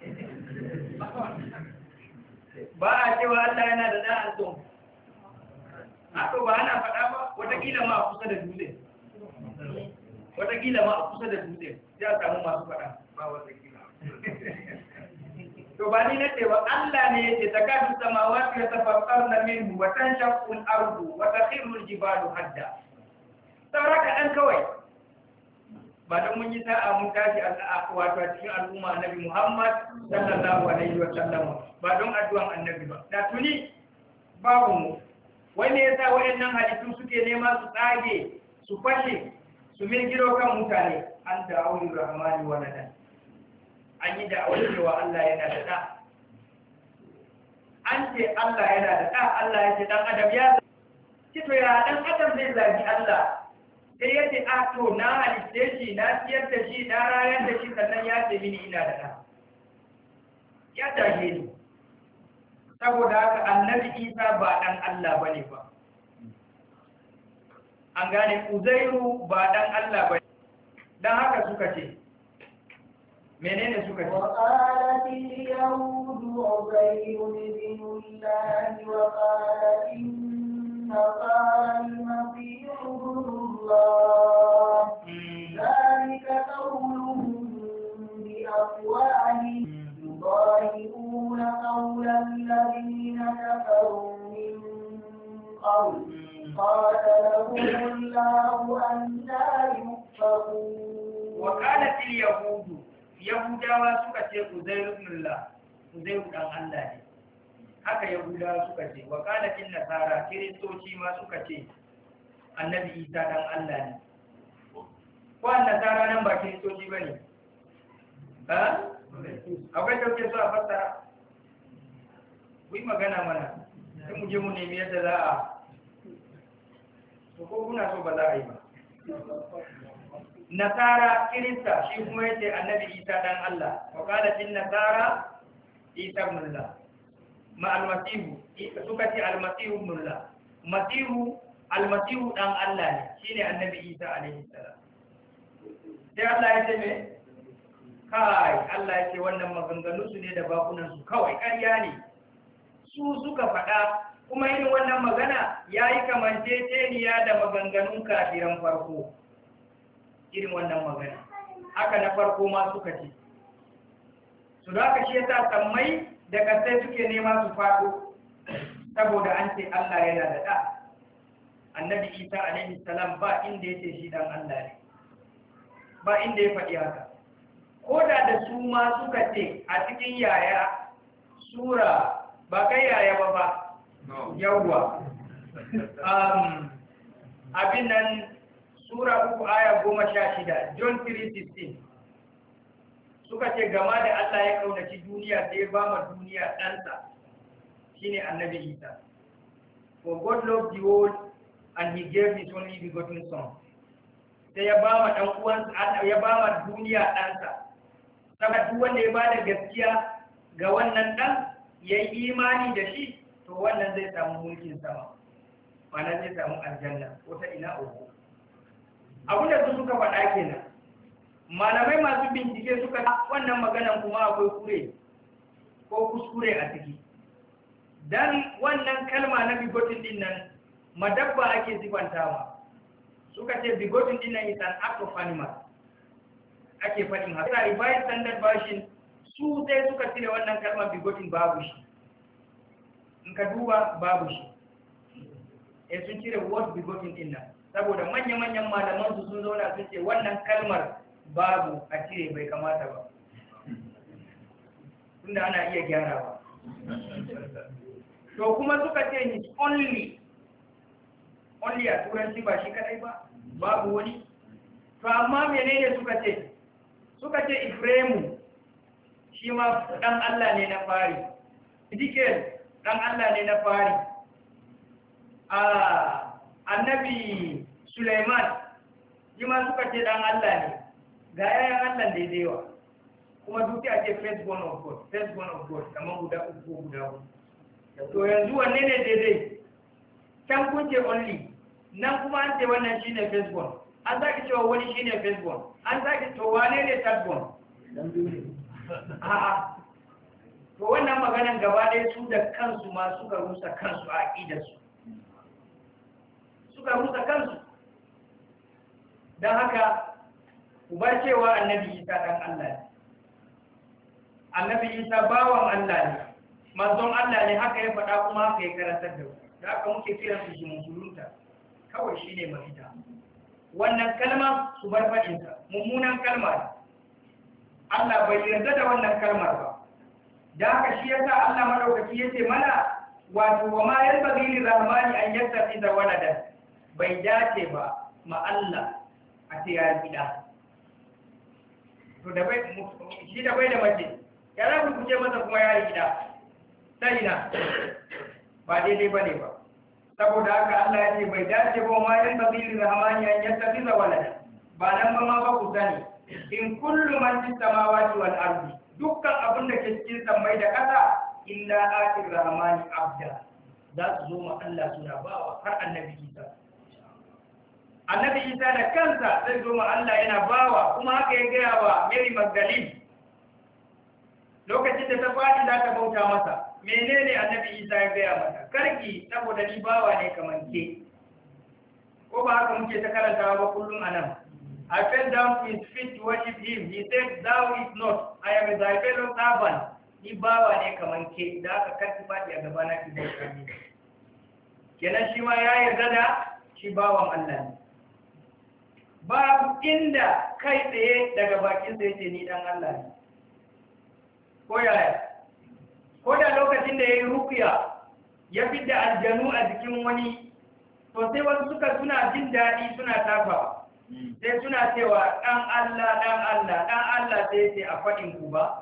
ba a cewa Allah yana da ɗan so haka ba ana faɗa ba watakila ma a kusa da dutse watakila ma a kusa da dutse ya samu masu faɗa ba watakila to ba ni na cewa Allah ne yake takadu samawati yatafattarna minhu wa tanshaqqu al-ardu wa takhiru al-jibalu hadda saura kaɗan kawai ba don mun yi sa'a mun tashi a wato a cikin al'umma annabi Muhammad sallallahu alaihi wa sallam ba don addu'an annabi ba da tuni babu mu wai me yasa wayannan halittu suke nema su tsage su fashe su mirgiro kan mutane an da auri rahmani waladan an yi da aure cewa Allah yana da da an ce Allah yana da da Allah ya ce dan adam ya ce to ya dan adam zai zagi Allah sai ya ce a to na halitte shi na siyar da shi na rayar da shi sannan ya ce mini ina da ɗa ya tashe ni saboda haka annabi isa ba ɗan Allah ba ne ba an gane uzairu ba ɗan Allah ba ne don haka suka ce menene suka ce وقالت اليهود عزير ابن الله وقالت النصارى المسيح ابن الله ذلك قولهم بأفواههم يضاهئون قول الذين كفروا من قبل قاتلهم الله أنى يؤفكون وقالت اليهود yahudawa suka ce uzairu ibnullah uzairu dan Allah ne haka yahudawa suka ce wa qalatin nasara kiristoci ma suka ce annabi isa dan Allah ne ko nasara nan ba kiristoci bane ha akwai dauke su a fassara kuyi magana mana sai mu je mu nemi yadda za a ko kuna so ba za a yi ba nasara kirista shi kuma yace annabi isa dan Allah wa qalatin nasara isa ibn Allah ma almasihu suka ce almasihu ibn Allah masihu almasihu dan Allah ne shine annabi isa alaihi salam sai Allah ya ce me kai Allah ya ce wannan maganganu su ne da bakunan su kawai ƙarya ne su suka faɗa kuma yin wannan magana yayi kamanceceniya da maganganun kafiran farko irin wannan magana haka na farko ma suka ce su da aka shi yasa sammai da kasai suke nema su faɗo saboda an ce Allah yana da ɗa annabi isa alaihi salam ba inda ya ce shi dan Allah ne ba inda ya faɗi haka ko da da su ma suka ce a cikin yaya sura ba kai yaya ba ba yawwa um, abin nan Sura uku aya goma sha shida, John three sixteen. Suka ce gama da Allah ya kaunaci duniya sai ba ma duniya ɗansa, shi ne annabi Isa. For God loved the world and he gave his only begotten son. Sai ya ba ma ɗan uwansa, ya ba ma duniya ɗansa. Saboda duk wanda ya ba da gaskiya ga wannan ɗan, ya yi imani da shi, to wannan zai samu mulkin sama. Mana zai samu aljanna, ko ta ina uku. Abin da su suka faɗa kenan malamai masu bincike suka wannan maganan kuma akwai kure ko kuskure a ciki dan wannan kalma na bigotin din nan madabba ake sifantawa suka ce bigotin din nan is an act of animal ake faɗin haka revised standard version su sai suka cire wannan kalma bigotin babu shi in ka duba babu shi eh sun cire word bigotin din nan saboda manya-manyan malaman su sun zauna sun ce wannan kalmar babu a cire bai kamata ba tunda ana iya gyarawa to kuma suka ce his only only a turanci ba shi kadai ba babu wani to amma menene suka ce suka ce Ibrahimu shi ma dan Allah ne na fari, Ezekiel dan Allah ne na fari, a annabi Sulaiman shi ma suka ce dan Allah ne, ga yayan Allah daidaiwa kuma duk a ce first born of God, first born of God kamar guda uku guda uku. To yanzu wanne ne daidai? Can kun ce only, nan kuma an ce wannan shine first born, an zaki cewa wani shine first born, an zaki to wane ne third born? A'a, to wannan maganan gaba ɗaya su da kansu ma suka rusa kansu a aƙidarsu, suka rusa kansu. Don haka ku bar cewa annabi Isa ɗan Allah ne, annabi Isa bawan Allah ne, manzon Allah ne, haka ya faɗa kuma haka ya karantar da ku. Da haka muke kiran su shi musulunta, kawai shi ne mafita. Wannan kalma su bar faɗinsa, mummunan kalma ne. Allah bai yarda da wannan kalmar ba. Da haka shi yasa Allah madaukaki yace mana wato wa ma yanbaghi lirrahmani an yattakhidha waladan, bai dace ba ma Allah a ce ya gida. To da bai shi da bai da mace, ya za ku ce masa kuma ya gida. Sai na ba daidai bane ba. Saboda haka Allah ya ce bai dace ba ma yanbaghi lirrahmani an yattakhidha waladan. Ba nan ba ma ba ku sani. In kullu man fis samawati wal ardi, dukkan abin da ke cikin sammai da ƙasa, illa atir rahmani abda, za su zo ma Allah suna bawa har annabi Isa. Annabi Isa da kansa zai zo ma Allah yana bawa, kuma haka ya gaya wa Mary Magdalene lokacin da ta faɗi za ta bauta masa. Menene annabi Isa ya gaya mata? Karki, saboda ni bawa ne kamar ke. Ko ba haka muke ta karantawa ba kullum anan? I fell down to his feet to worship him. He said, thou is not, I am thy fellow servant. Ni bawa ne kaman ke, da aka karfi faɗi a gaba na ki bauta ne. Kenan shi ma ya yarda da shi bawan Allah ne. Babu inda kai tsaye daga bakin sai ce ni dan Allah ne. Ko yaya? Ko da lokacin da ya yi rukiya, ya fidda aljanu a jikin wani, to sai wasu suka suna jin daɗi suna tafawa. Sai suna cewa ɗan Allah, ɗan Allah, ɗan Allah sai ce a faɗin ku ba.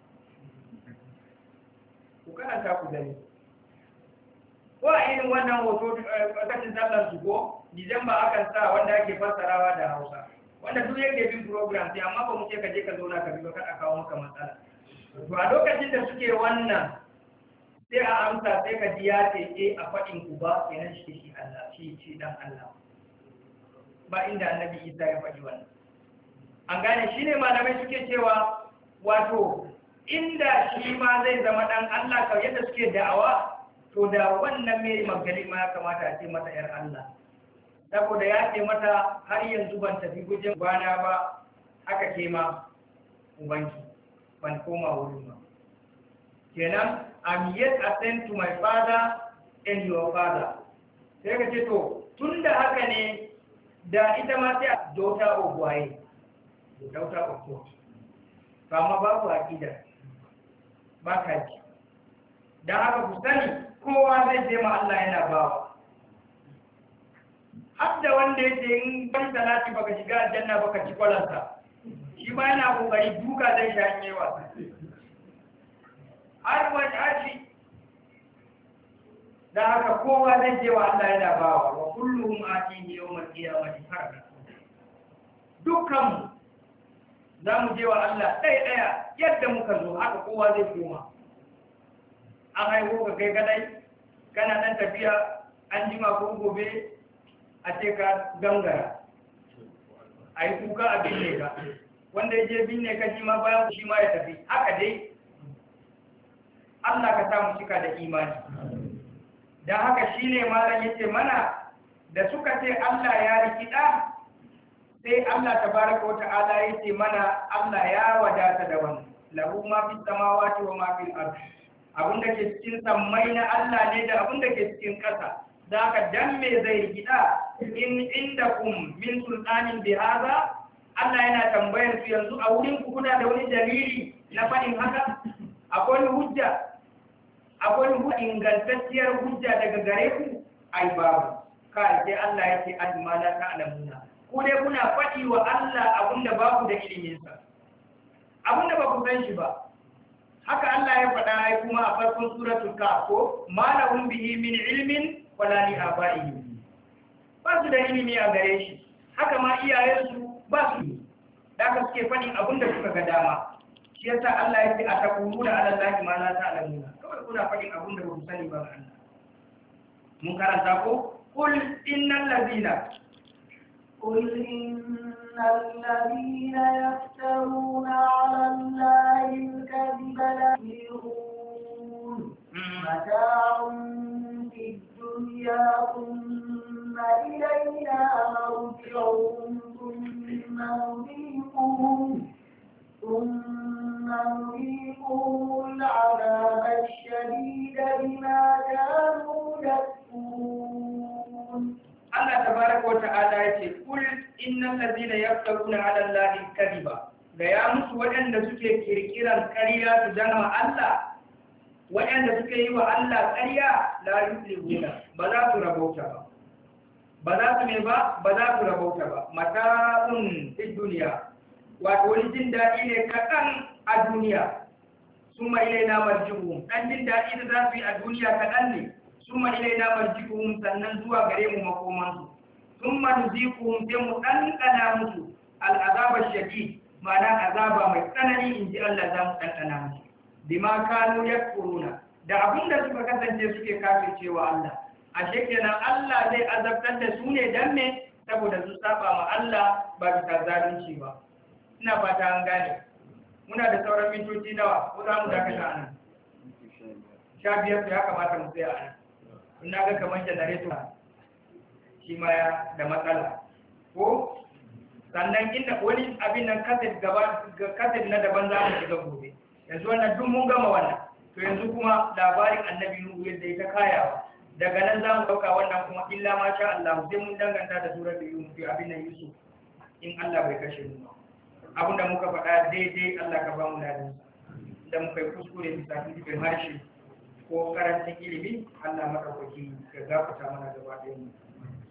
Ku karanta ku gani. Ko a irin wannan hoto kashin sallar su ko, Disamba akan sa wanda ake fassarawa da Hausa. Wanda duk yake bin program sai amma ba mu ce ka je ka zauna ka bi ba kada kawo maka matsala. To a lokacin da suke wannan sai a amsa sai ka ji ya ce eh a faɗin ku ba, kenan shi shi Allah, shi shi dan Allah. Ba inda annabi Isa ya faɗi wannan. An gane shi ne malamai suke cewa wato inda shi ma zai zama ɗan Allah kawai yadda suke da'awa, to da wannan Mary Magdalene ma ya kamata a ce mata ‘yar Allah. Saboda ya ce mata har yanzu ban tafi gujin bana ba, haka ke ma ubanki, ban koma wurin ba. Kenan, I'm yet ascend to my father and your father. Sai ka ce to, tun da haka ne da ita ma sai a daughter of waye, daughter of God. Kama ba ku aƙida, ba ka ji. Don haka ku sani kowa zai je ma Allah yana bawa. Har da wanda ya ce in ban salati baka shiga aljanna baka ci kwalansa, shi ma yana kokari duka zai sha in yi wasa. Har wani ashi. Da haka kowa zai je wa Allah yana bawa, wa kullum atihi yawmal qiyamati farda. Dukkan za mu je wa Allah ɗaya ɗaya yadda muka zo, haka kowa zai koma. An haihu ka kai kadai, kana ɗan tafiya, an jima ko gobe a ce ka gangara. A yi kuka a binne ka, wanda ya je binne ka shi ma bayan shi ma ya tafi, haka dai. Allah ka samu cika da imani. Da haka shi ne malam ya ce mana da suka ce Allah ya rikida, sai Allah tabaraka wa ta'ala ya ce mana Allah ya wadata da wannan. Lahu ma fi samawati wa ma fil ardi. Abin da ke cikin sammai na Allah ne da abin da ke cikin ƙasa. Da haka dan me zai rikida in indakum min sultanin bi hadha? Allah yana tambayar su yanzu a wurin ku kuna da wani dalili na faɗin haka? Akwai hujja? Akwai ingantacciyar hujja daga gare ku? Ai babu. Kai sai Allah yake alima la ta'lamuna. ku dai kuna faɗi wa Allah abinda ba ku da iliminsa abinda ba ku san shi ba haka Allah ya faɗa ai kuma a farkon suratul kahf ko ma lahum bihi min ilmin wala li abaihim ba su da ilimi a gare shi haka ma iyayensu ba su da aka suke faɗin abinda suka ga dama shi yasa Allah ya ce a taquluna ala Allahi ma la ta'lamuna kawai kuna faɗin abinda ba ku sani ba ga Allah mun karanta ko qul innal ladina قل إن الذين يفترون على الله الكذب لا يفلحون متاع في الدنيا ثم إلينا مرجعهم ثم نذيقهم ثم نذيقهم العذاب الشديد بما كانوا يكفرون. Allah tabaraka wa ta'ala yace kul innal ladina yaftaruna 'ala Allahi kadhiba da ya musu waɗanda suke kirkiran ƙarya su dama Allah waɗanda suke yi wa Allah ƙarya la yuflihuna ba za su rabauta ba ba za su ne ba ba za su rabauta ba mata'un fid dunya wato wani jin daɗi ne kaɗan a duniya summa ilaina marji'uhum dan jin daɗi da za su yi a duniya kaɗan ne summa ilaina marji'uhum sannan zuwa gare mu makomansu summa nuziquhum sai mu ɗanɗana musu al'azaba shadid ma'ana azaba mai tsanani in ji Allah za mu ɗanɗana musu bima kanu yakfuruna da abinda suka kasance suke kafircewa Allah ashe kenan Allah zai azabtar da su ne dan me saboda su saba ma Allah ba bisa zalunci ba ina fata an gane muna da sauran mintoci nawa ko za mu dakata a nan sha biyar ya kamata mu tsaya a nan ina ga kamar janareto shi ma ya da matsala ko sannan inda wani abin nan kaset gaba kaset na daban za mu shiga gobe yanzu wannan duk mun gama wannan to yanzu kuma labarin annabi nuhu yadda ya ta kayawa daga nan za mu ɗauka wannan kuma illa ma sha Allah sai mun danganta da surar da yusuf abin nan yusuf in Allah bai kashe mu ba abin da muka faɗa daidai Allah ka ba mu ladin da muka yi kuskure bisa cikin harshe ko karancin ilimi Allah madaukaki ka gafarta mana gaba ɗaya mu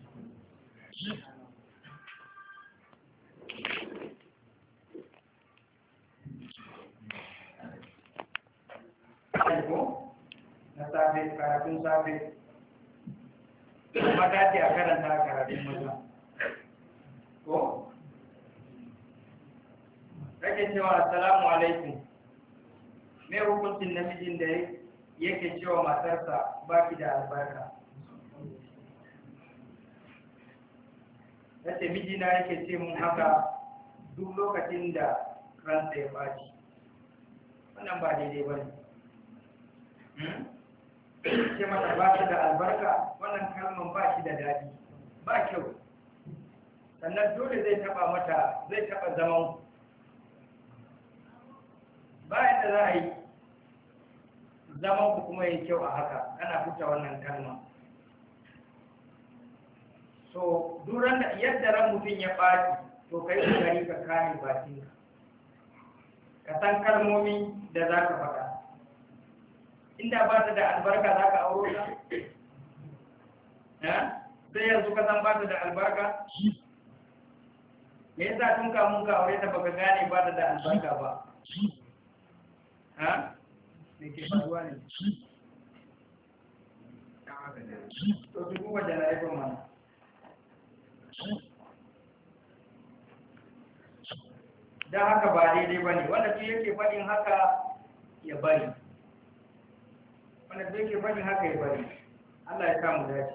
ko na safe karatun safe mata ce a karanta karatun maza ko rake cewa assalamu alaikum me hukuncin namijin da yake cewa matarsa ba ki da albarka yace mijina yake ce mun haka duk lokacin da ransa ya baci wannan ba daidai ba ne ce mata ba ta da albarka wannan kalman ba shi da daɗi ba kyau sannan dole zai taba mata zai taba zaman ba yadda za a yi zaman ku kuma yi kyau a haka ana fita wannan kalma so duran da yadda ran mutum ya ɓaci to kai kokari ka kame bakinka ka san kalmomi da za ka faɗa inda ba ta da albarka za ka auro ta sai yanzu ka san ba ta da albarka me yasa tun kamun ka aure ta baka gane ba ta da albarka ba ha me ke faruwa ne to su kuma janareton mana don haka ba daidai ba ne wanda su yake faɗin haka ya bari wanda su yake faɗin haka ya bari Allah ya samu dace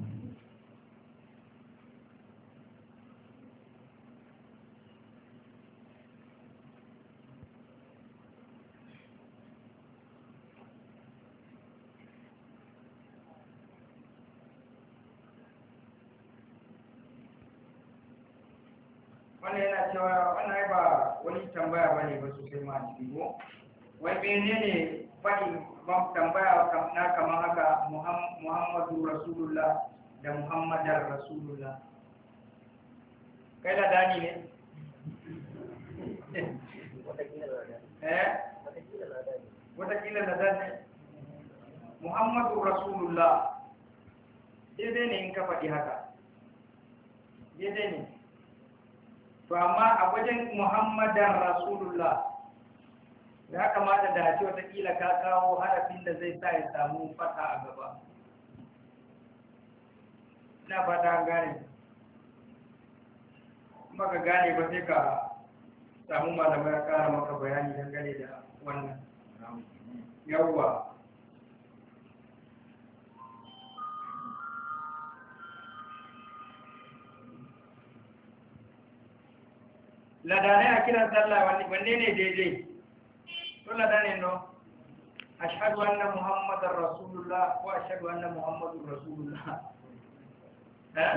wannan yana cewa wannan ba wani tambaya ba ne ba sosai ma a ciki ko wai mene ne faɗi tambaya na kamar haka muhammadu rasulullah da muhammadar rasulullah kai da dani ne eh watakila da dani muhammadu rasulullah daidai ne in ka faɗi haka daidai ne to amma a wajen muhammadan rasulullah ya kamata da ce watakila ka kawo harafin da zai sa ya samu fata a gaba ina fata gane maka gane ba sai ka samu malamai ya kara maka bayani dangane da wannan yawwa ladanai a kiran sallah wanne ne daidai to ladanai no ashhadu anna muhammadar rasulullah wa ashhadu anna muhammadur rasulullah eh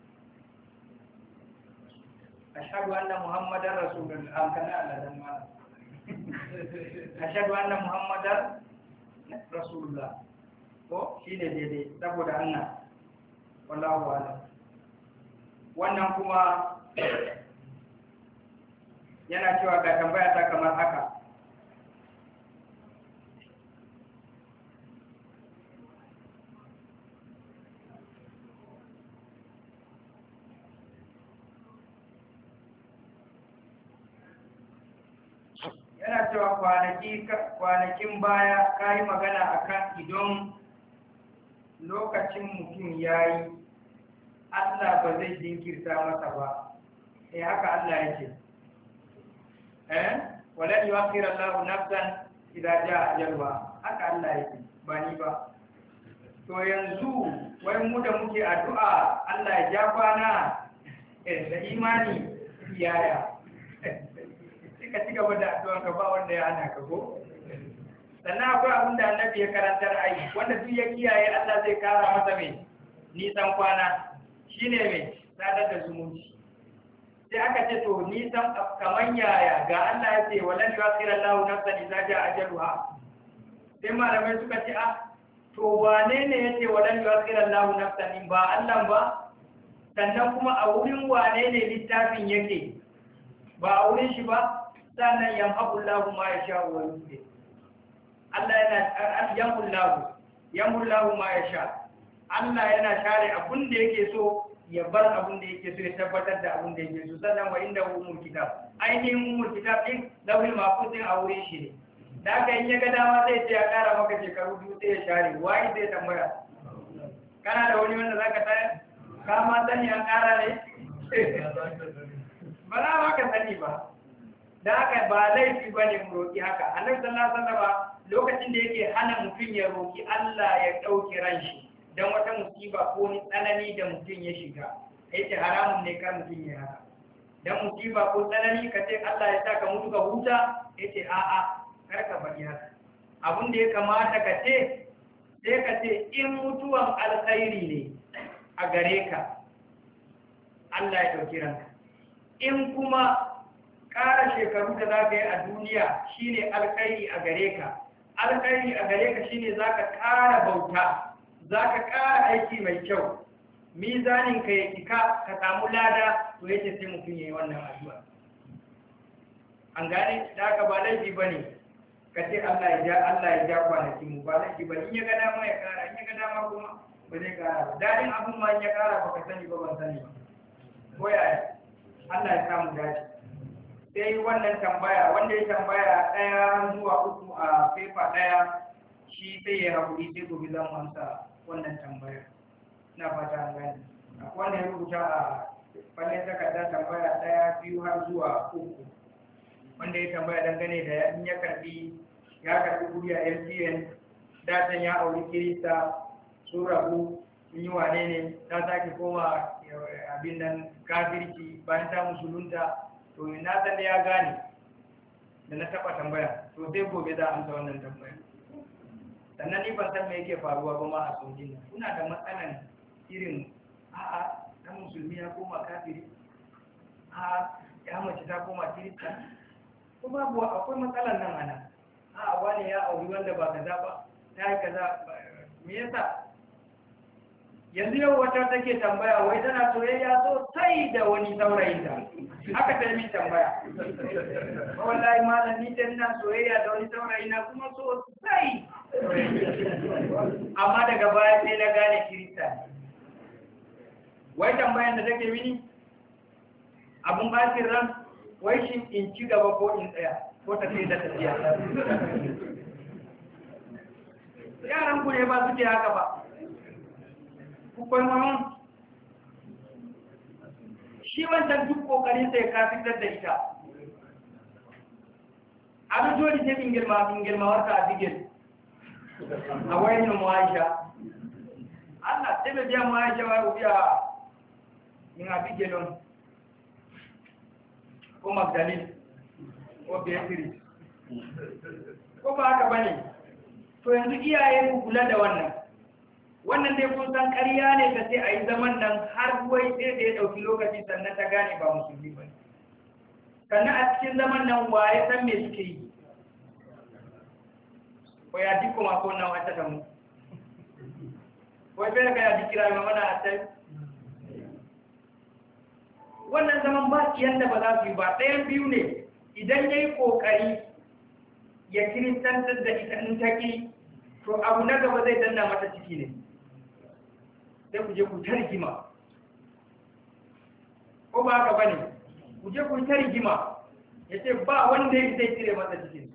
ashhadu anna muhammadar rasulullah an kana ladan ma ashhadu anna muhammadar rasulullah ko shine daidai saboda Allah wallahu a'lam wannan kuma yana cewa ga tambaya ta kamar haka yana cewa kwanaki kwanakin baya ka yi magana akan idan lokacin mutum ya yi Allah ba zai jinkirta masa ba eh haka Allah yake eh walan yuakhir Allahu nafsan idza jaa ajalha haka Allah yake ba ni ba to yanzu wai mu da muke addu'a Allah ya ja kwana eh da imani yaya ka ci gaba da addu'a ka ba wanda ya hana ka ko sannan akwai abin da annabi ya karantar ai wanda duk ya kiyaye Allah zai kara masa mai nisan kwana shine mai sadar da zumunci sai aka ce to nisan kaman yaya ga Allah ya ce walan yuakhir Allahu nafsan idza jaa ajaluha sai malamai suka ce ah to wane ne yace walan yuakhir Allahu nafsan in ba Allah ba sannan kuma a wurin wane ne littafin yake ba a wurin shi ba sannan yamhaqullahu ma yasha wa yudhi Allah yana yamhullahu yamhullahu ma yasha Allah yana share abun da yake so ya bar abun da yake so ya tabbatar da abun da yake so sannan wa inda umul kitab ainihin umul kitab din lawil mahfuz a wurin shi ne da haka in ya ga dama zai ce ya kara maka shekaru biyu sai ya share wai zai tambaya kana da wani wanda zaka tsaya ka ma sani an kara ne ba za ma ka sani ba da haka ba laifi ba ne mu roƙi haka annabi sallallahu alaihi wasallam lokacin da yake hana mutum ya roƙi Allah ya ɗauki ran shi dan wata musiba ko ni tsanani da mutum ya shiga yace haramun ne kar mutum ya haka dan musiba ko tsanani ka ce Allah ya saka mutu ka huta yace a a kar ka bari haka abin da ya kamata ka ce sai ka ce in mutuwan alkhairi ne a gare ka Allah ya ɗauki ranka in kuma ƙara shekaru da za ka yi a duniya shine alkhairi a gare ka alkhairi a gare ka shine za ka ƙara bauta za ka ƙara aiki mai kyau mizanin ka ya kika ka samu lada to yace sai mutum ya yi wannan addu'a an gane da haka ba laifi ba ne ka ce Allah ya ja Allah ya ja kwanaki mu ba laifi ba in ya ga dama ya ƙara in ya ga dama kuma ba zai ƙara ba daɗin abin ma in ya ƙara ba ka sani ba ban sani ba ko yaya Allah ya samu dace sai wannan tambaya wanda ya tambaya ɗaya zuwa uku a fefa ɗaya shi sai ya haƙuri sai gobe zan amsa wannan tambaya na fata an gani akwai wanda ya rubuta a fannin takarda tambaya ɗaya biyu har zuwa uku wanda ya tambaya dangane da in ya karbi ya karbi kudi a M T N datan ya auri kirista sun rabu sun yi wane ne ta sake koma abin nan kafirci bayan ta musulunta to na san ya gane da na taba tambaya to sai gobe za a amsa wannan tambaya sannan ni ban san me yake faruwa ba ma a sojin nan kuna da matsalan irin a'a dan musulmi ya koma kafiri a'a ya mace ta koma kirista ko babu akwai matsalan nan ana a'a wani ya auri wanda ba kaza ba ta yi kaza me yasa yanzu yau wata take tambaya wai tana soyayya sosai da wani saurayinta haka ta yi tambaya wallahi malam ni dan na soyayya da wani saurayi na kuma sosai amma daga baya sai na gane kirista wai tambayan da take mini abun bacin ran wai shi in ci gaba ko in tsaya ko ta ce da tafiya. Yaran ku ne ba suke haka ba. Ku kwaimamon shi wancan duk kokarin sai ka fitar da ita. Abin jodi ce min girma min girma wata a bigil. A wayan mu Aisha. Allah sai bai biya mu Aisha wa biya in a bigilon. Ko Magdalene ko Beatrice. Ko ba haka bane. To yanzu iyaye ku kula da wannan. Wannan dai kun san ƙarya ne ta sai a yi zaman nan har wai sai da ya ɗauki lokaci sannan ta gane ba musulmi ba. Sannan a cikin zaman nan waye san me suke yi. Ko ya diko ma ko nan wata da mu. Wai bai ka ya dikira ma mana a sai. Wannan zaman ba yanda ba za su yi ba. Ɗayan biyu ne idan ya yi ƙoƙari ya kiristantar da ita in take to abu na gaba zai danna mata ciki ne. Sai ku je ku tarjima ko ba haka bane ku je ku tarjima yace ba wanda yake zai cire masa cikin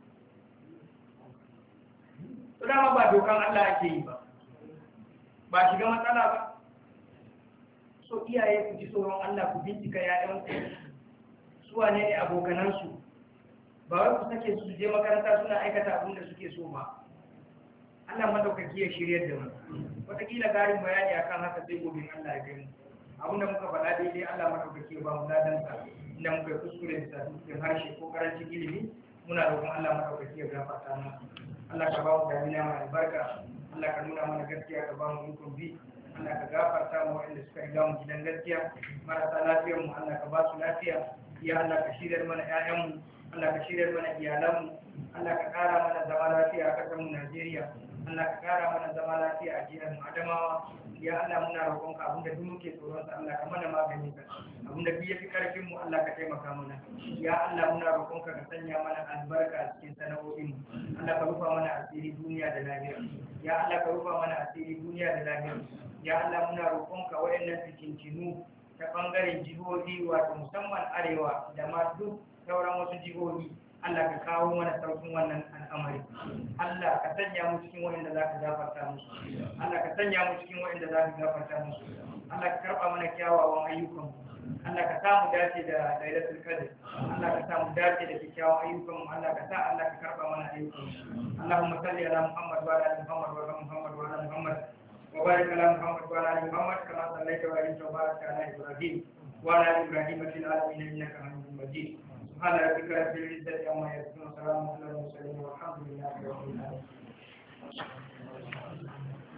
to dama ba dokan Allah ake yi ba ba shiga matsala ba so iyaye ku ji tsoron Allah ku bincika yayan ku su wane ne abokanan su ba wai ku sake su je makaranta suna aikata abin da suke so ba Allah madaukaki ya shiryar da mu wataƙila garin bayani akan haka sai gobe Allah ya gani abinda muka faɗa daidai Allah madaukaki ya ba mu ladan sa inda muka kuskure da cikin harshe ko karancin ilimi muna roƙon Allah madaukaki ya gafarta mana Allah ka ba mu damina mai albarka Allah ka nuna mana gaskiya ka ba mu ikon bi Allah ka gafarta mu waɗanda suka riga mu gidan gaskiya marasa lafiyar mu Allah ka ba su lafiya ya Allah ka shiryar mana ƴaƴan mu Allah ka shiryar mana iyalan mu Allah ka ƙara mana zama lafiya a ƙasar mu Najeriya Allah ka kara mana zama lafiya a jihar mu Adamawa ya Allah muna roƙonka abinda duk muke tsoron sa Allah ka mana magani ka abinda duk yafi karfin mu Allah ka taimaka mana ya Allah muna roƙonka ka sanya mana albarka a cikin sana'o'in mu Allah ka rufa mana asiri duniya da lahira ya Allah ka rufa mana asiri duniya da lahira ya Allah muna roƙonka waɗannan fitintinu ta bangaren jihohi wato musamman arewa da ma duk sauran wasu jihohi Allah ka kawo mana saukin wannan al'amari Allah ka sanya mu cikin wanda za ka gafarta musu Allah ka sanya mu cikin wanda za ka gafarta musu Allah ka karɓa mana kyawawan ayyukan mu Allah ka sa mu dace da lailatul qadr Allah ka sa mu dace da kyawawan ayyukan mu Allah ka sa Allah ka karɓa mana ayyukan mu Allahumma salli ala Muhammad wa ala ali Muhammad wa ala Muhammad wa ala Muhammad wa barik ala Muhammad wa ala ali Muhammad kama sallaita wa barakta wa barakta ala Ibrahim wa ala ali Ibrahim fil alamin innaka Hamidum Majid سبحان ربك رب العزة عما يصفون وسلام على المرسلين والحمد لله رب العالمين